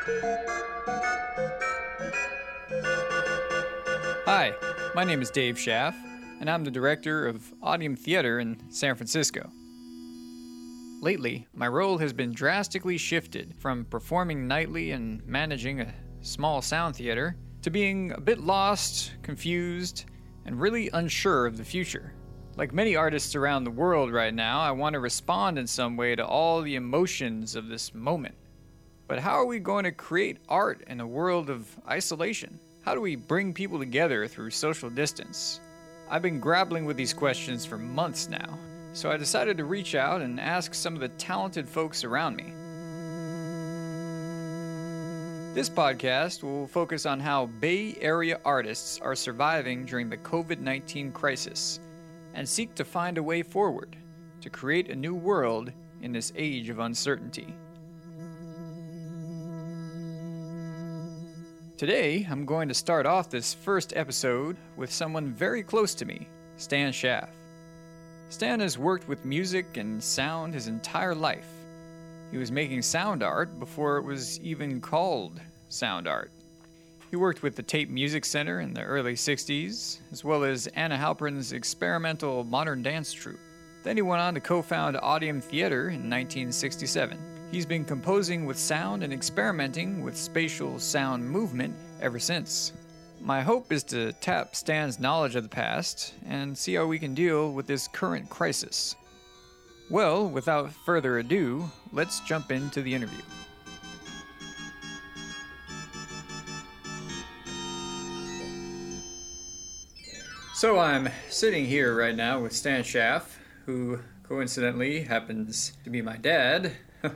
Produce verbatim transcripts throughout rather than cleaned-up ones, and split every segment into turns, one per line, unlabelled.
Hi, my name is Dave Schaff, and I'm the director of Audium Theater in San Francisco. Lately, my role has been drastically shifted from performing nightly and managing a small sound theater to being a bit lost, confused, and really unsure of the future. Like many artists around the world right now, I want to respond in some way to all the emotions of this moment. But how are we going to create art in a world of isolation? How do we bring people together through social distance? I've been grappling with these questions for months now, so I decided to reach out and ask some of the talented folks around me. This podcast will focus on how Bay Area artists are surviving during the covid nineteen crisis and seek to find a way forward to create a new world in this age of uncertainty. Today, I'm going to start off this first episode with someone very close to me, Stan Schaff. Stan has worked with music and sound his entire life. He was making sound art before it was even called sound art. He worked with the Tape Music Center in the early sixties, as well as Anna Halprin's experimental modern dance troupe. Then he went on to co-found Audium Theater in nineteen sixty-seven. He's been composing with sound and experimenting with spatial sound movement ever since. My hope is to tap Stan's knowledge of the past and see how we can deal with this current crisis. Well, without further ado, let's jump into the interview. So I'm sitting here right now with Stan Schaff, who coincidentally happens to be my dad.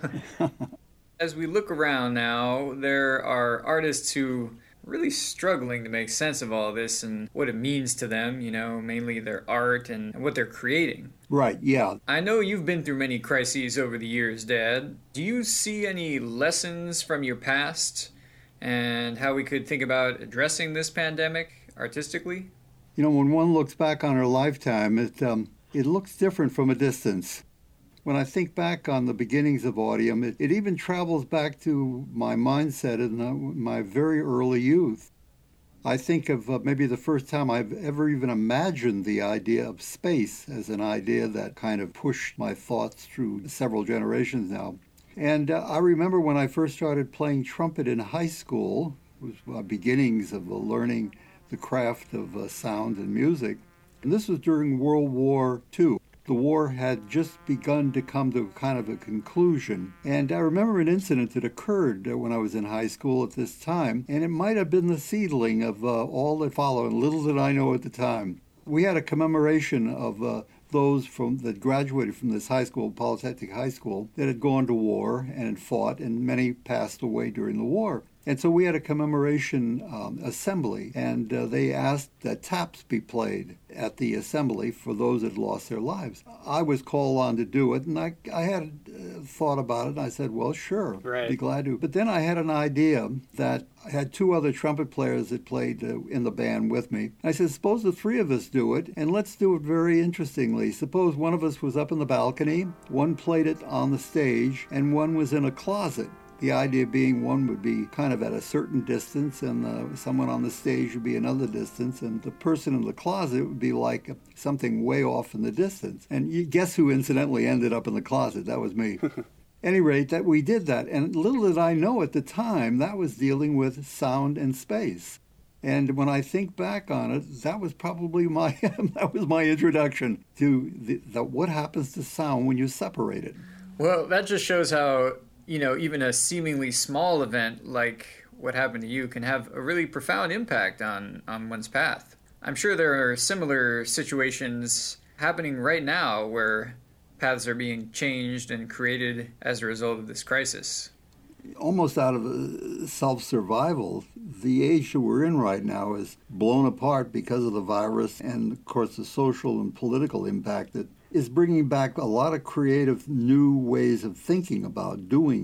As we look around now, there are artists who are really struggling to make sense of all this and what it means to them, you know, mainly their art and what they're creating.
Right, yeah.
I know you've been through many crises over the years, Dad. Do you see any lessons from your past and how we could think about addressing this pandemic artistically?
You know, when one looks back on her lifetime, it um, it looks different from a distance. When I think back on the beginnings of Audium, it, it even travels back to my mindset in the, my very early youth. I think of uh, maybe the first time I've ever even imagined the idea of space as an idea that kind of pushed my thoughts through several generations now. And uh, I remember when I first started playing trumpet in high school, it was my beginnings of uh, learning the craft of uh, sound and music. And this was during World War Two. The war had just begun to come to kind of a conclusion. And I remember an incident that occurred uh, when I was in high school at this time, and it might have been the seedling of uh, all that followed, and little did I know at the time. We had a commemoration of uh, those from that graduated from this high school, Polytechnic High School, that had gone to war and had fought, and many passed away during the war. And so we had a commemoration um, assembly, and uh, they asked that taps be played at the assembly for those that lost their lives. I was called on to do it, and I, I had uh, thought about it, and I said, well, sure,
right.
Be glad to. But then I had an idea that I had two other trumpet players that played uh, in the band with me. I said, suppose the three of us do it, and let's do it very interestingly. Suppose one of us was up in the balcony, one played it on the stage, and one was in a closet. The idea being one would be kind of at a certain distance and uh, someone on the stage would be another distance, and the person in the closet would be like something way off in the distance. And you guess who incidentally ended up in the closet? That was me. At any rate, that we did that. And little did I know at the time that was dealing with sound and space. And when I think back on it, that was probably my that was my introduction to the, the, what happens to sound when you separate it.
Well, that just shows how, you know, even a seemingly small event like what happened to you can have a really profound impact on, on one's path. I'm sure there are similar situations happening right now where paths are being changed and created as a result of this crisis.
Almost out of self-survival, the age that we're in right now is blown apart because of the virus and, of course, the social and political impact that is bringing back a lot of creative new ways of thinking about doing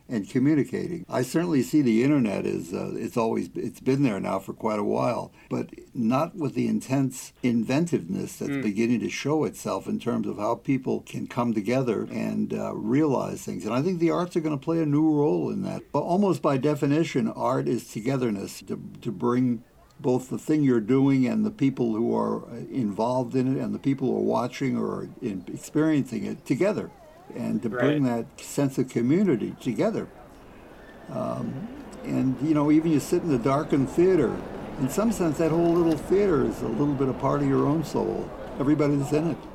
and communicating. I certainly see the internet as uh, it's always it's been there now for quite a while, but not with the intense inventiveness that's mm. beginning to show itself in terms of how people can come together and uh, realize things. And I think the arts are going to play a new role in that. But almost by definition, art is togetherness, to, to bring both the thing you're doing and the people who are involved in it and the people who are watching or in experiencing it together, and to right. bring that sense of community together. Um, and, you know, even you sit in the darkened theater, in some sense that whole little theater is a little bit a part of your own soul. Everybody's in it.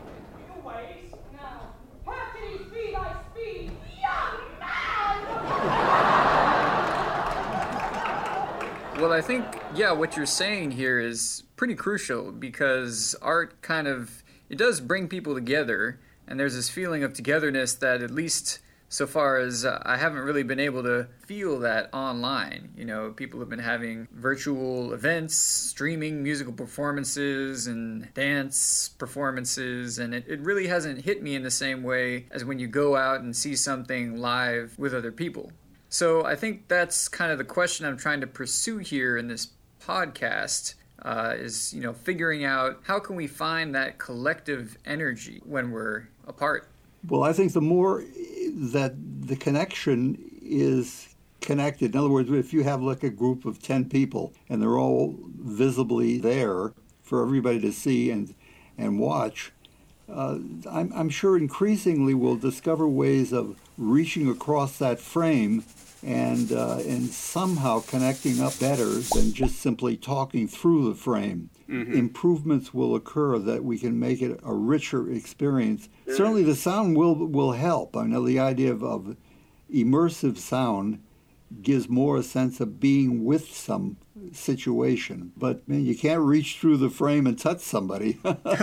Well, I think, yeah, what you're saying here is pretty crucial, because art kind of, it does bring people together, and there's this feeling of togetherness that, at least so far as uh, I haven't really been able to feel that online. You know, people have been having virtual events, streaming musical performances and dance performances, and it, it really hasn't hit me in the same way as when you go out and see something live with other people. So I think that's kind of the question I'm trying to pursue here in this podcast, uh, is, you know, figuring out how can we find that collective energy when we're apart.
Well, I think the more that the connection is connected, in other words, if you have like a group of ten people and they're all visibly there for everybody to see and and watch, uh, I'm, I'm sure increasingly we'll discover ways of reaching across that frame and uh, and somehow connecting up better than just simply talking through the frame. Mm-hmm. Improvements will occur that we can make it a richer experience. Mm-hmm. Certainly the sound will will help. I know the idea of, of immersive sound gives more a sense of being with some situation. But, man, you can't reach through the frame and touch somebody.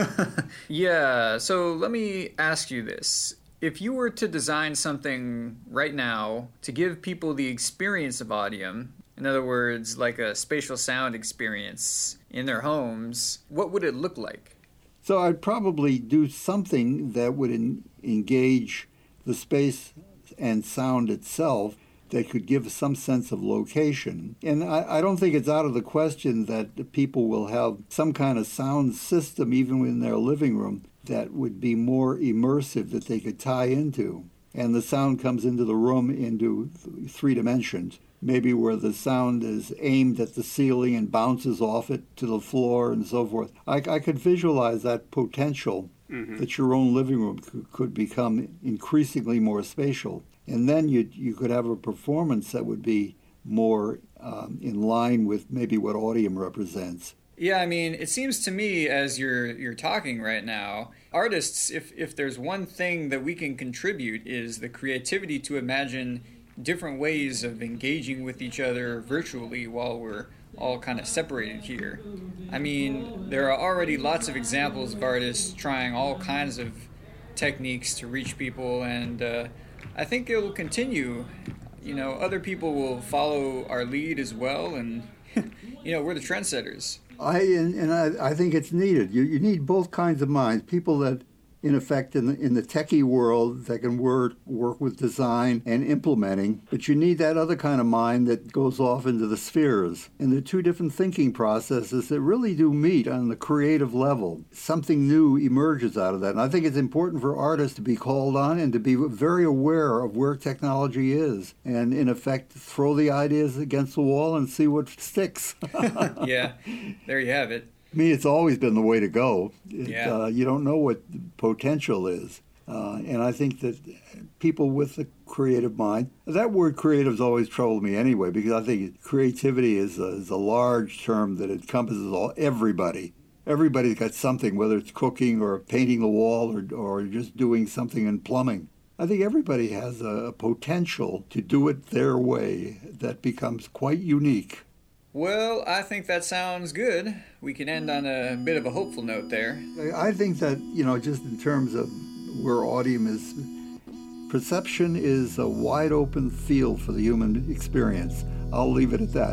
Yeah, so let me ask you this. If you were to design something right now to give people the experience of Audium, in other words, like a spatial sound experience in their homes, what would it look like?
So I'd probably do something that would en- engage the space and sound itself that could give some sense of location. And I, I don't think it's out of the question that people will have some kind of sound system even in their living room that would be more immersive, that they could tie into. And the sound comes into the room into th- three dimensions, maybe where the sound is aimed at the ceiling and bounces off it to the floor and so forth. I, I could visualize that potential, mm-hmm. that your own living room could, could become increasingly more spatial. And then you you could have a performance that would be more um, in line with maybe what Audium represents.
Yeah, I mean, it seems to me as you're you're talking right now, artists, if if there's one thing that we can contribute, is the creativity to imagine different ways of engaging with each other virtually while we're all kind of separated here. I mean, there are already lots of examples of artists trying all kinds of techniques to reach people, and uh, I think it will continue. You know, other people will follow our lead as well, and, you know, we're the trendsetters.
I and, and I, I think it's needed. You you need both kinds of minds. People that, in effect, in the, in the techie world, that can work work with design and implementing. But you need that other kind of mind that goes off into the spheres. And they're two different thinking processes that really do meet on the creative level. Something new emerges out of that. And I think it's important for artists to be called on and to be very aware of where technology is. And, in effect, throw the ideas against the wall and see what sticks.
Yeah, there you have it.
I mean, it's always been the way to go. It,
yeah.
uh, you don't know what potential is. Uh, and I think that people with a creative mind, that word creative has always troubled me anyway, because I think creativity is a, is a large term that encompasses all everybody. Everybody's got something, whether it's cooking or painting the wall or, or just doing something in plumbing. I think everybody has a potential to do it their way that becomes quite unique.
Well, I think that sounds good. We can end on a bit of a hopeful note there.
I think that, you know, just in terms of where Audium is, perception is a wide open field for the human experience. I'll leave it at that.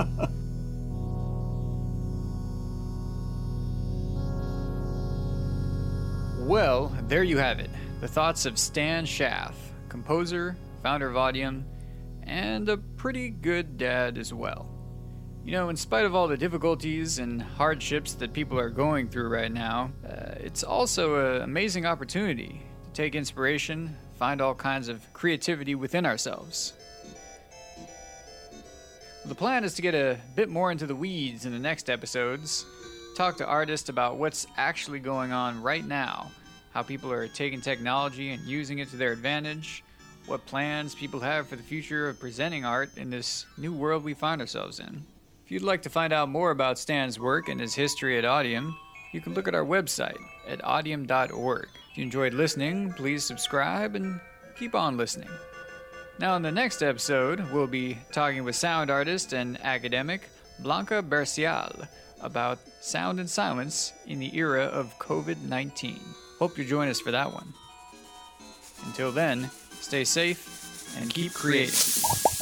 Well, there you have it. The thoughts of Stan Schaff, composer, founder of Audium, and a pretty good dad as well. You know, in spite of all the difficulties and hardships that people are going through right now, uh, it's also an amazing opportunity to take inspiration, find all kinds of creativity within ourselves. The plan is to get a bit more into the weeds in the next episodes, talk to artists about what's actually going on right now, how people are taking technology and using it to their advantage, what plans people have for the future of presenting art in this new world we find ourselves in. If you'd like to find out more about Stan's work and his history at Audium, you can look at our website at audium dot org. If you enjoyed listening, please subscribe and keep on listening. Now in the next episode, we'll be talking with sound artist and academic Blanca Bercial about sound and silence in the era of covid nineteen. Hope you join us for that one. Until then, stay safe and keep creating.